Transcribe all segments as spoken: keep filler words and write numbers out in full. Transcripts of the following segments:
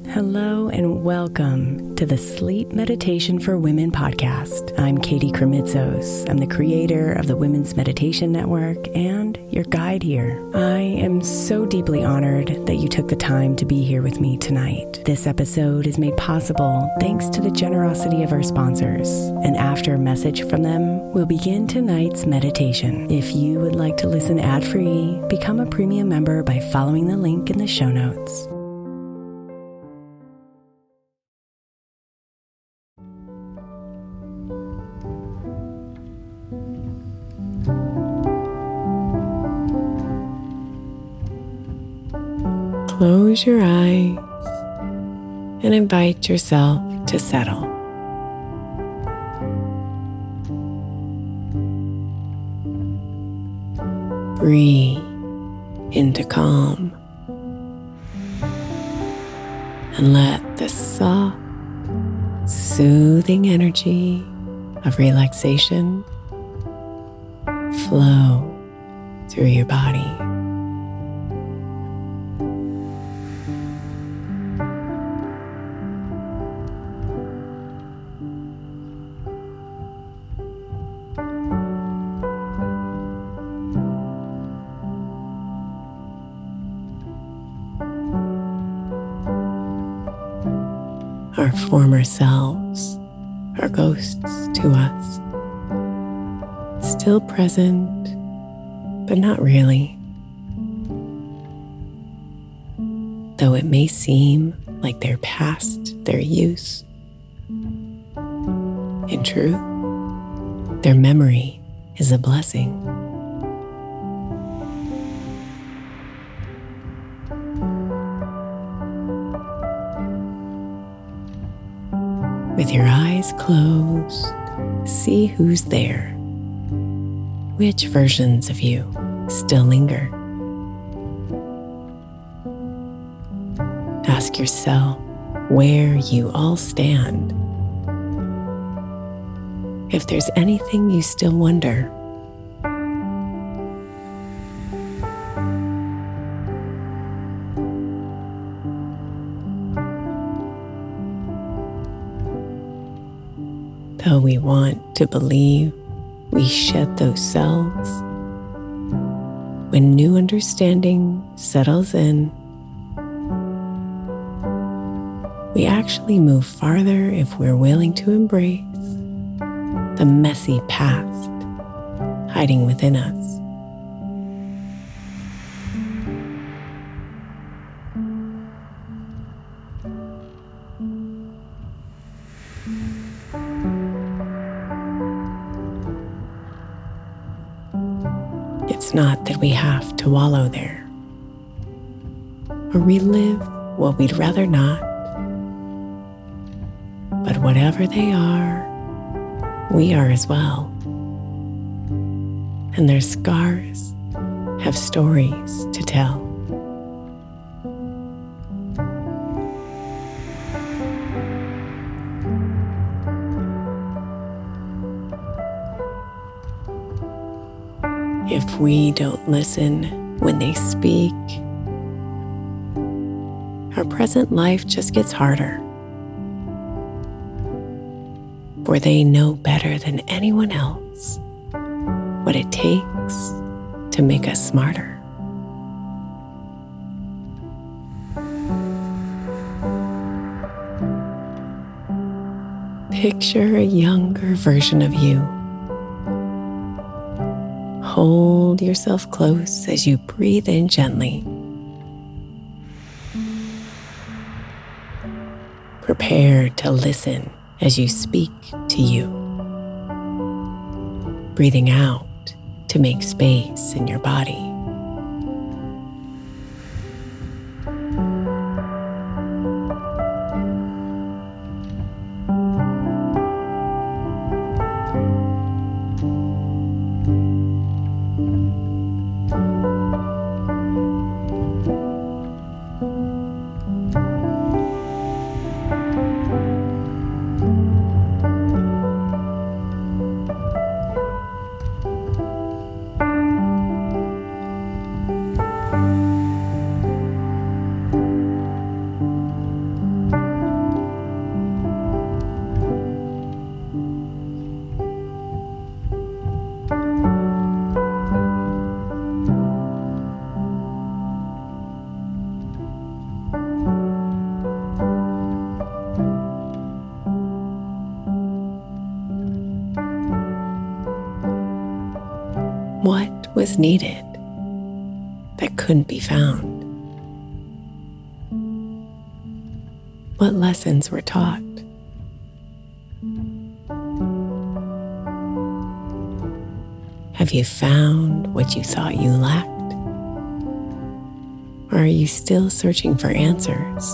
Hello and welcome to the Sleep Meditation for Women podcast. I'm Katie Kremitzos. I'm the creator of the Women's Meditation Network and your guide here. I am so deeply honored that you took the time to be here with me tonight. This episode is made possible thanks to the generosity of our sponsors. And after a message from them, we'll begin tonight's meditation. If you would like to listen ad-free, become a premium member by following the link in the show notes. Close your eyes and invite yourself to settle. Breathe into calm and let the soft, soothing energy of relaxation flow through your body. Our former selves are ghosts to us, still present, but not really. Though it may seem like they're past their use, in truth, their memory is a blessing. With your eyes closed, see who's there. Which versions of you still linger? Ask yourself where you all stand. If there's anything you still wonder, though we want to believe we shed those selves, when new understanding settles in, we actually move farther if we're willing to embrace the messy past hiding within us. It's not that we have to wallow there or relive what we'd rather not, but whatever they are, we are as well. And their scars have stories to tell. If we don't listen when they speak, our present life just gets harder. For they know better than anyone else what it takes to make us smarter. Picture a younger version of you. Hold yourself close as you breathe in gently. Prepare to listen as you speak to you. Breathing out to make space in your body. What was needed that couldn't be found? What lessons were taught? Have you found what you thought you lacked? Or are you still searching for answers?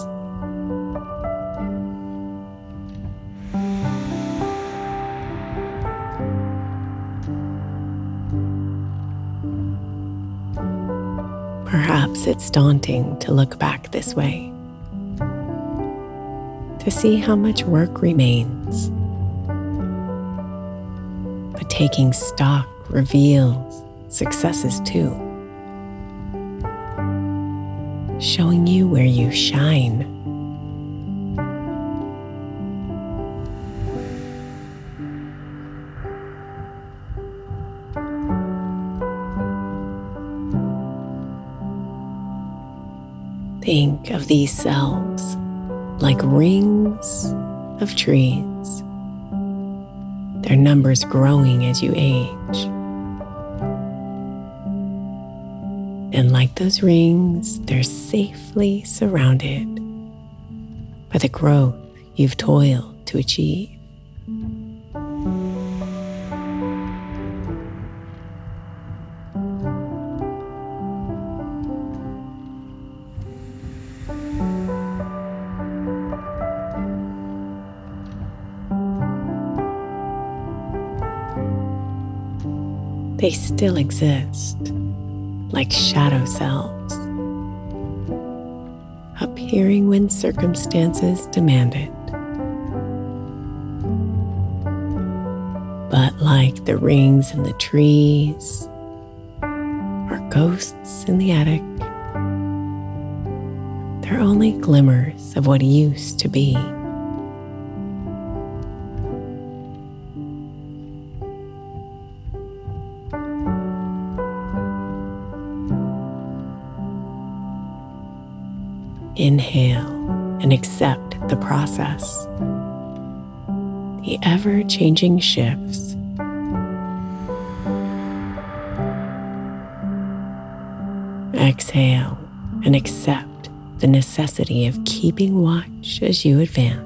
Perhaps it's daunting to look back this way, to see how much work remains. But taking stock reveals successes too, showing you where you shine. Think of these selves like rings of trees, their numbers growing as you age. And like those rings, they're safely surrounded by the growth you've toiled to achieve. They still exist, like shadow selves, appearing when circumstances demand it. But like the rings in the trees or ghosts in the attic, they're only glimmers of what used to be. Inhale and accept the process, the ever-changing shifts. Exhale and accept the necessity of keeping watch as you advance.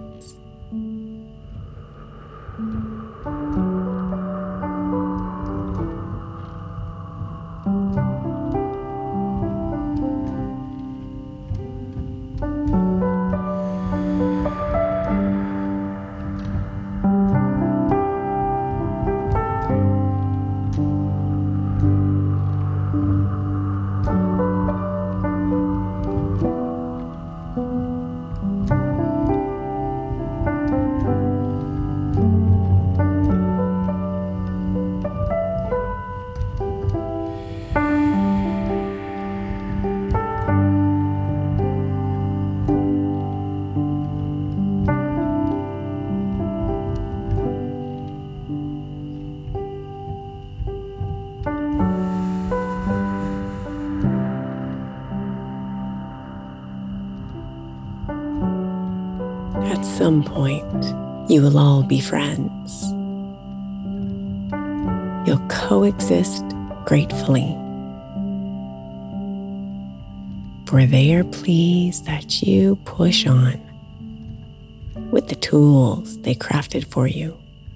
At some point, you will all be friends. You'll coexist gratefully, for they are pleased that you push on with the tools they crafted for you.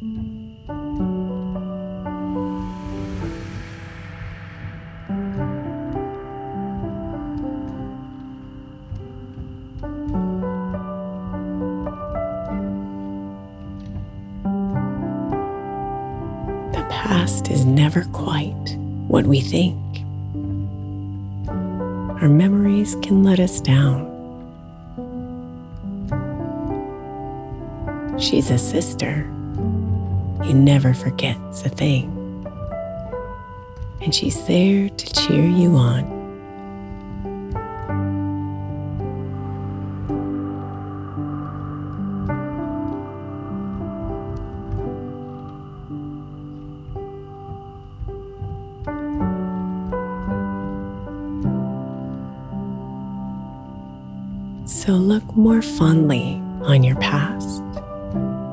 The past is never quite what we think. Our memories can let us down. She's a sister who never forgets a thing, and she's there to cheer you on. So look more fondly on your past.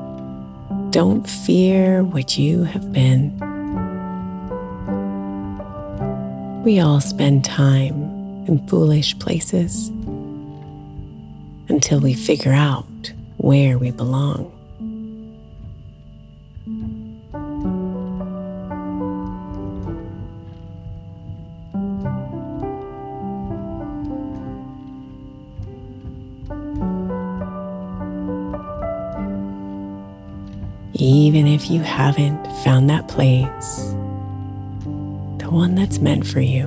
Don't fear what you have been. We all spend time in foolish places until we figure out where we belong. Even if you haven't found that place, the one that's meant for you,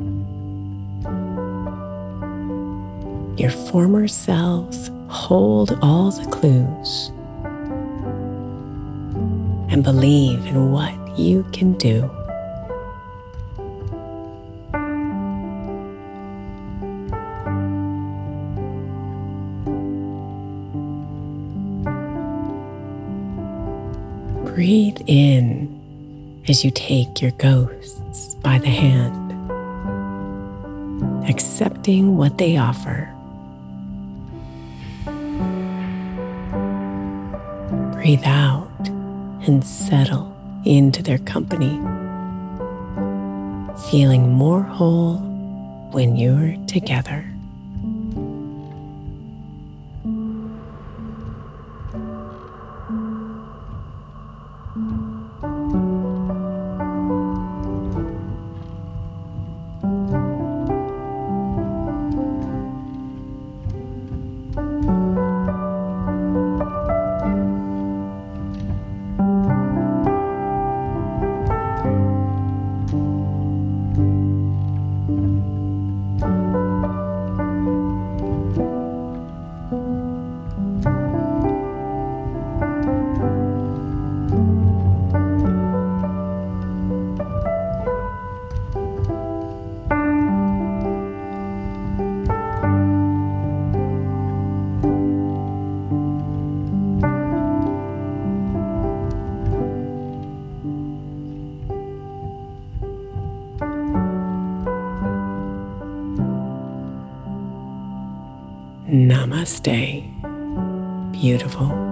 your former selves hold all the clues and believe in what you can do. Breathe in as you take your ghosts by the hand, accepting what they offer. Breathe out and settle into their company, feeling more whole when you're together. Namaste, beautiful.